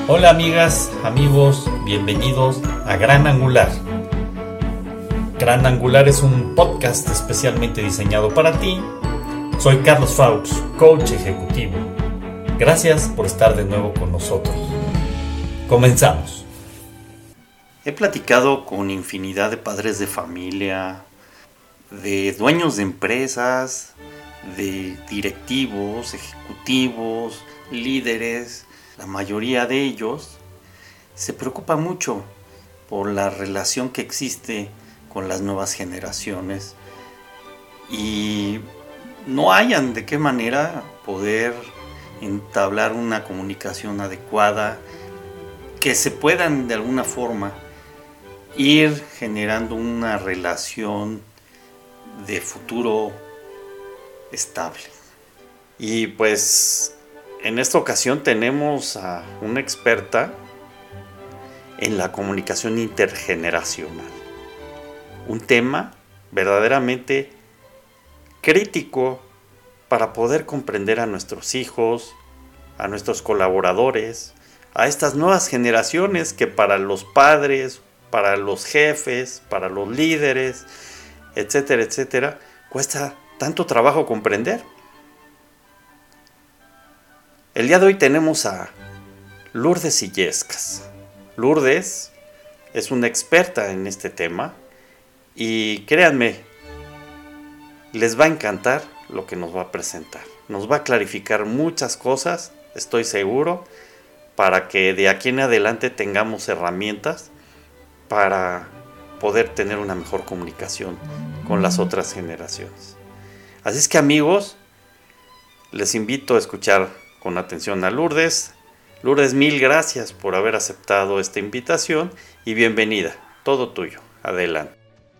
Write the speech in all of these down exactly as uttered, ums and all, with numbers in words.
Hola amigas, amigos, bienvenidos a Gran Angular. Gran Angular es un podcast especialmente diseñado para ti. Soy Carlos Faux, coach ejecutivo. Gracias por estar de nuevo con nosotros. Comenzamos. He platicado con infinidad de padres de familia, de dueños de empresas, de directivos, ejecutivos, líderes. La mayoría de ellos se preocupa mucho por la relación que existe con las nuevas generaciones y no hallan de qué manera poder entablar una comunicación adecuada, que se puedan de alguna forma ir generando una relación de futuro estable. Y pues en esta ocasión tenemos a una experta en la comunicación intergeneracional, un tema verdaderamente crítico para poder comprender a nuestros hijos, a nuestros colaboradores, a estas nuevas generaciones que para los padres, para los jefes, para los líderes, etcétera, etcétera, cuesta tanto trabajo comprender. El día de hoy tenemos a Lourdes Illescas. Lourdes es una experta en este tema y créanme, les va a encantar lo que nos va a presentar. Nos va a clarificar muchas cosas, estoy seguro, para que de aquí en adelante tengamos herramientas para poder tener una mejor comunicación con las otras generaciones. Así es que amigos, les invito a escuchar con atención a Lourdes. Lourdes, mil gracias por haber aceptado esta invitación y bienvenida. Todo tuyo. Adelante.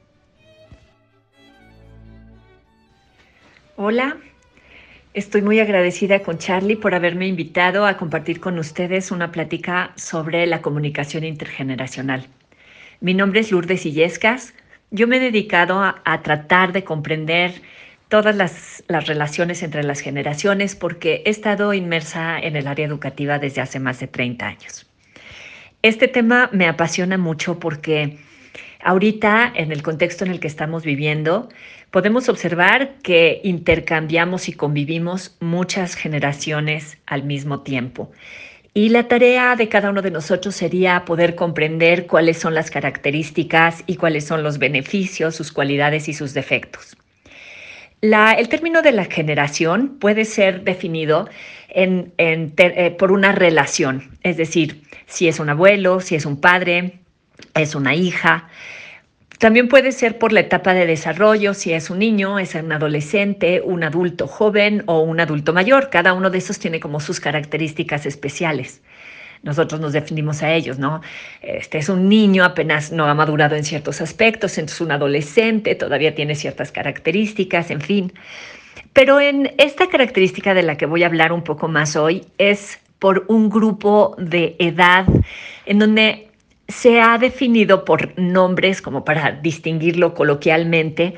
Hola, estoy muy agradecida con Charlie por haberme invitado a compartir con ustedes una plática sobre la comunicación intergeneracional. Mi nombre es Lourdes Illescas. Yo me he dedicado a, a tratar de comprender todas las, las relaciones entre las generaciones porque he estado inmersa en el área educativa desde hace más de treinta años. Este tema me apasiona mucho porque ahorita, en el contexto en el que estamos viviendo, podemos observar que intercambiamos y convivimos muchas generaciones al mismo tiempo. Y la tarea de cada uno de nosotros sería poder comprender cuáles son las características y cuáles son los beneficios, sus cualidades y sus defectos. La, el término de la generación puede ser definido en, en ter, eh, por una relación, es decir, si es un abuelo, si es un padre, es una hija. También puede ser por la etapa de desarrollo, si es un niño, es un adolescente, un adulto joven o un adulto mayor. Cada uno de esos tiene como sus características especiales. Nosotros nos definimos a ellos, ¿no? Este es un niño, apenas no ha madurado en ciertos aspectos, entonces un adolescente todavía tiene ciertas características, en fin. Pero en esta característica de la que voy a hablar un poco más hoy es por un grupo de edad en donde se ha definido por nombres, como para distinguirlo coloquialmente,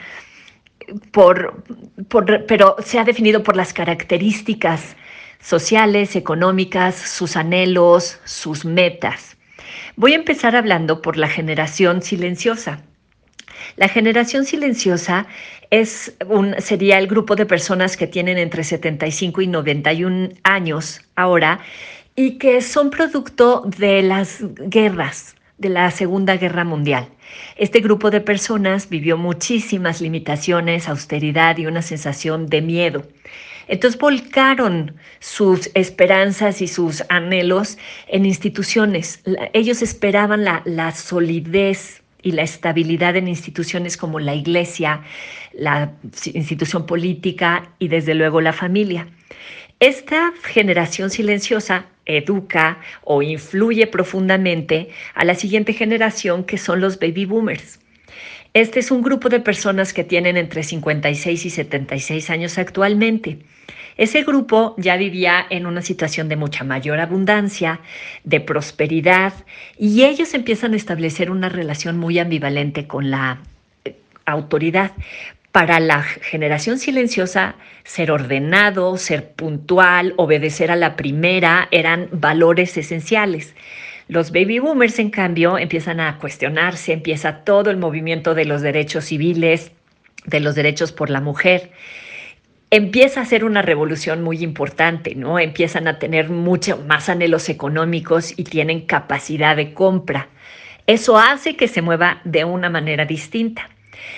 por, por, pero se ha definido por las características sociales, económicas, sus anhelos, sus metas. Voy a empezar hablando por la generación silenciosa. La generación silenciosa es un, sería el grupo de personas que tienen entre setenta y cinco y noventa y un años ahora y que son producto de las guerras, de la Segunda Guerra Mundial. Este grupo de personas vivió muchísimas limitaciones, austeridad y una sensación de miedo. Entonces volcaron sus esperanzas y sus anhelos en instituciones. Ellos esperaban la, la solidez y la estabilidad en instituciones como la iglesia, la institución política y desde luego la familia. Esta generación silenciosa educa o influye profundamente a la siguiente generación, que son los baby boomers. Este es un grupo de personas que tienen entre cincuenta y seis y setenta y seis años actualmente. Ese grupo ya vivía en una situación de mucha mayor abundancia, de prosperidad, y ellos empiezan a establecer una relación muy ambivalente con la autoridad. Para la generación silenciosa, ser ordenado, ser puntual, obedecer a la primera eran valores esenciales. Los baby boomers, en cambio, empiezan a cuestionarse, empieza todo el movimiento de los derechos civiles, de los derechos por la mujer. Empieza a ser una revolución muy importante, ¿no? Empiezan a tener mucho más anhelos económicos y tienen capacidad de compra. Eso hace que se mueva de una manera distinta.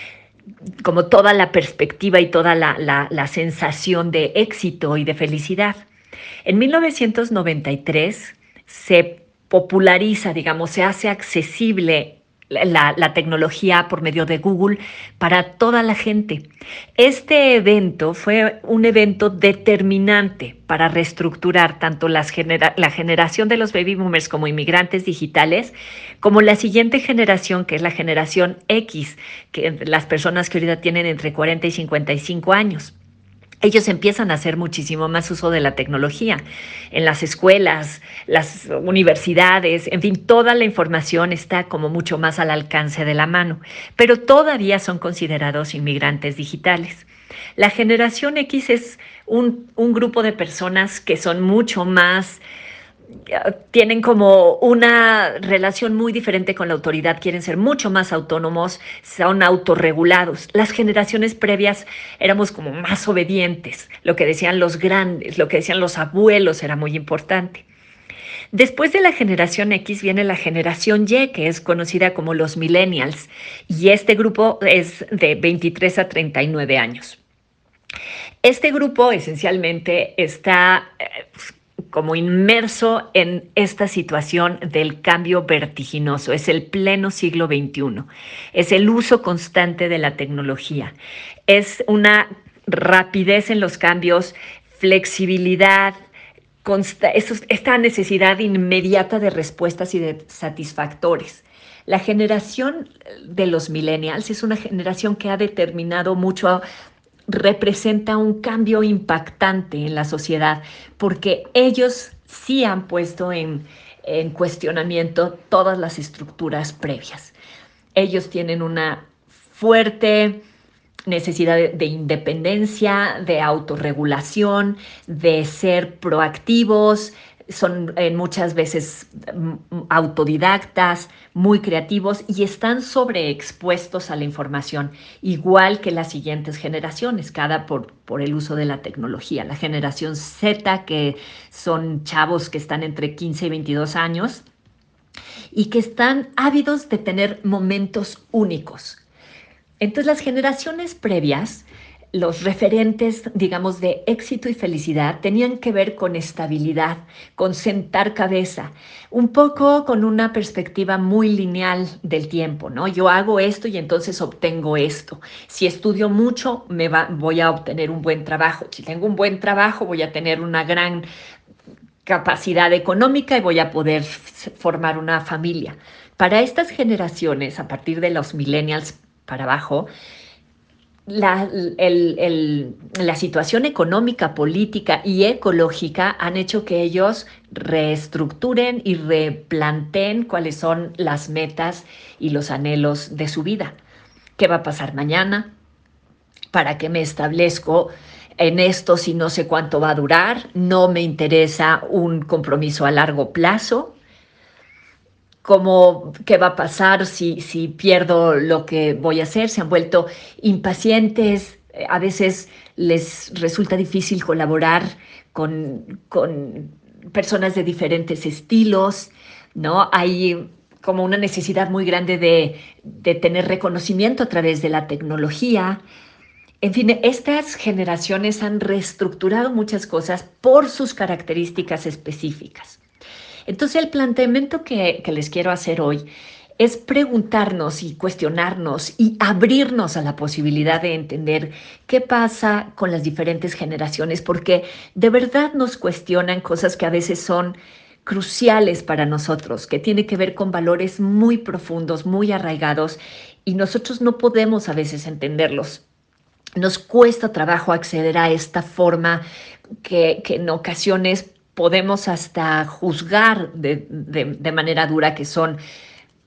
Como toda la perspectiva y toda la, la, la sensación de éxito y de felicidad. En mil novecientos noventa y tres se populariza, digamos, se hace accesible la, la tecnología por medio de Google para toda la gente. Este evento fue un evento determinante para reestructurar tanto las genera- la generación de los baby boomers como inmigrantes digitales, como la siguiente generación, que es la generación X, que las personas que ahorita tienen entre cuarenta y cincuenta y cinco años. Ellos empiezan a hacer muchísimo más uso de la tecnología en las escuelas, las universidades, en fin, toda la información está como mucho más al alcance de la mano, pero todavía son considerados inmigrantes digitales. La generación X es un, un grupo de personas que son mucho más, tienen como una relación muy diferente con la autoridad, quieren ser mucho más autónomos, son autorregulados. Las generaciones previas éramos como más obedientes, lo que decían los grandes, lo que decían los abuelos era muy importante. Después de la generación X viene la generación Y, que es conocida como los millennials, y este grupo es de veintitrés a treinta y nueve años. Este grupo esencialmente está eh, como inmerso en esta situación del cambio vertiginoso. Es el pleno siglo veintiuno. Es el uso constante de la tecnología. Es una rapidez en los cambios, flexibilidad, consta- esta necesidad inmediata de respuestas y de satisfactores. La generación de los millennials es una generación que ha determinado mucho, representa un cambio impactante en la sociedad, porque ellos sí han puesto en, en cuestionamiento todas las estructuras previas. Ellos tienen una fuerte necesidad de, de independencia, de autorregulación, de ser proactivos, son eh, muchas veces autodidactas, muy creativos y están sobreexpuestos a la información, igual que las siguientes generaciones, cada por, por el uso de la tecnología. La generación Z, que son chavos que están entre quince y veintidós años y que están ávidos de tener momentos únicos. Entonces, las generaciones previas, los referentes, digamos, de éxito y felicidad tenían que ver con estabilidad, con sentar cabeza, un poco con una perspectiva muy lineal del tiempo, ¿no? Yo hago esto y entonces obtengo esto. Si estudio mucho, me va, voy a obtener un buen trabajo. Si tengo un buen trabajo, voy a tener una gran capacidad económica y voy a poder formar una familia. Para estas generaciones, a partir de los millennials para abajo, La, el, el, la situación económica, política y ecológica han hecho que ellos reestructuren y replanteen cuáles son las metas y los anhelos de su vida. ¿Qué va a pasar mañana? ¿Para qué me establezco en esto si no sé cuánto va a durar? No me interesa un compromiso a largo plazo. ¿Cómo, qué va a pasar si, si pierdo lo que voy a hacer? Se han vuelto impacientes, a veces les resulta difícil colaborar con, con personas de diferentes estilos, ¿no? Hay como una necesidad muy grande de, de tener reconocimiento a través de la tecnología. En fin, estas generaciones han reestructurado muchas cosas por sus características específicas. Entonces, el planteamiento que, que les quiero hacer hoy es preguntarnos y cuestionarnos y abrirnos a la posibilidad de entender qué pasa con las diferentes generaciones, porque de verdad nos cuestionan cosas que a veces son cruciales para nosotros, que tienen que ver con valores muy profundos, muy arraigados, y nosotros no podemos a veces entenderlos. Nos cuesta trabajo acceder a esta forma que, que en ocasiones podemos hasta juzgar de, de, de manera dura, que son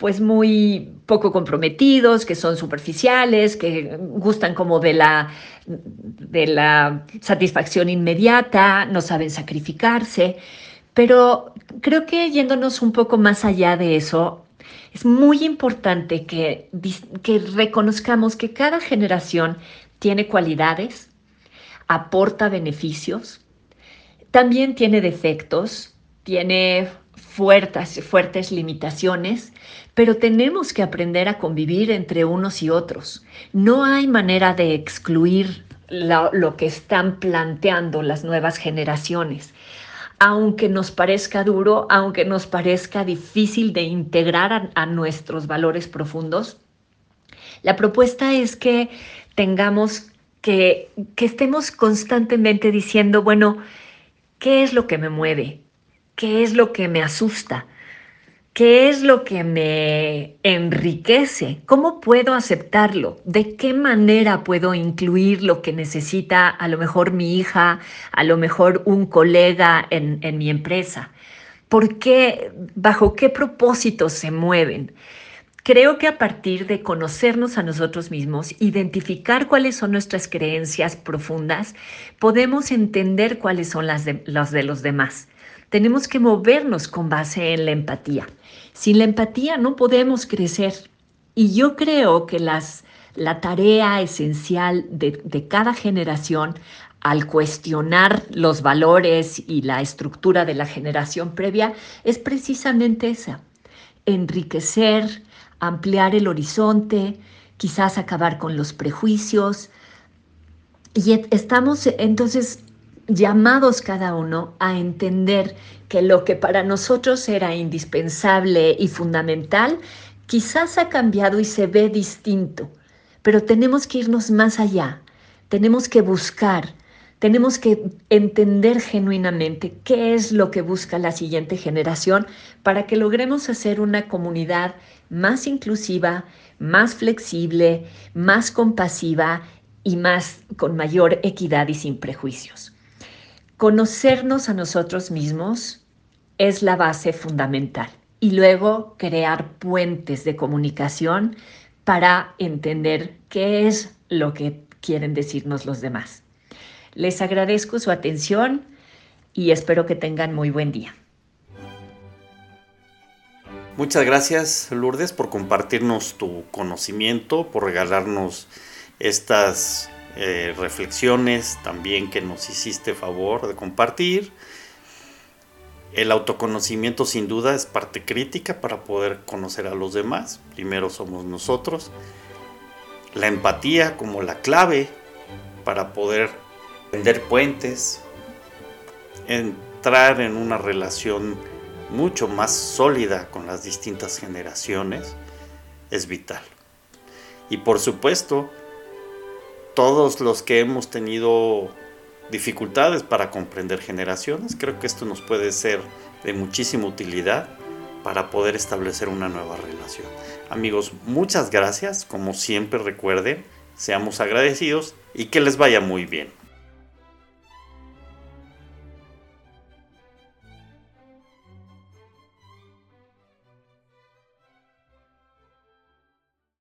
pues muy poco comprometidos, que son superficiales, que gustan como de la, de la satisfacción inmediata, no saben sacrificarse. Pero creo que yéndonos un poco más allá de eso, es muy importante que, que reconozcamos que cada generación tiene cualidades, aporta beneficios, también tiene defectos, tiene fuertes, fuertes limitaciones, pero tenemos que aprender a convivir entre unos y otros. No hay manera de excluir lo, lo que están planteando las nuevas generaciones. Aunque nos parezca duro, aunque nos parezca difícil de integrar a, a nuestros valores profundos, la propuesta es que tengamos que, que estemos constantemente diciendo, bueno, ¿qué es lo que me mueve? ¿Qué es lo que me asusta? ¿Qué es lo que me enriquece? ¿Cómo puedo aceptarlo? ¿De qué manera puedo incluir lo que necesita a lo mejor mi hija, a lo mejor un colega en, en mi empresa? ¿Por qué? ¿Bajo qué propósitos se mueven? Creo que a partir de conocernos a nosotros mismos, identificar cuáles son nuestras creencias profundas, podemos entender cuáles son las de, las de los demás. Tenemos que movernos con base en la empatía. Sin la empatía no podemos crecer. Y yo creo que las, la tarea esencial de, de cada generación al cuestionar los valores y la estructura de la generación previa es precisamente esa: enriquecer, ampliar el horizonte, quizás acabar con los prejuicios. Y estamos entonces llamados cada uno a entender que lo que para nosotros era indispensable y fundamental, quizás ha cambiado y se ve distinto, pero tenemos que irnos más allá, tenemos que buscar, tenemos que entender genuinamente qué es lo que busca la siguiente generación para que logremos hacer una comunidad más inclusiva, más flexible, más compasiva y más con mayor equidad y sin prejuicios. Conocernos a nosotros mismos es la base fundamental y luego crear puentes de comunicación para entender qué es lo que quieren decirnos los demás. Les agradezco su atención y espero que tengan muy buen día. Muchas gracias, Lourdes, por compartirnos tu conocimiento, por regalarnos estas eh, reflexiones también que nos hiciste favor de compartir. El autoconocimiento sin duda es parte crítica para poder conocer a los demás. Primero somos nosotros. La empatía como la clave para poder tender puentes, entrar en una relación mucho más sólida con las distintas generaciones es vital. Y por supuesto, todos los que hemos tenido dificultades para comprender generaciones, creo que esto nos puede ser de muchísima utilidad para poder establecer una nueva relación. Amigos, muchas gracias. Como siempre, recuerden, seamos agradecidos y que les vaya muy bien.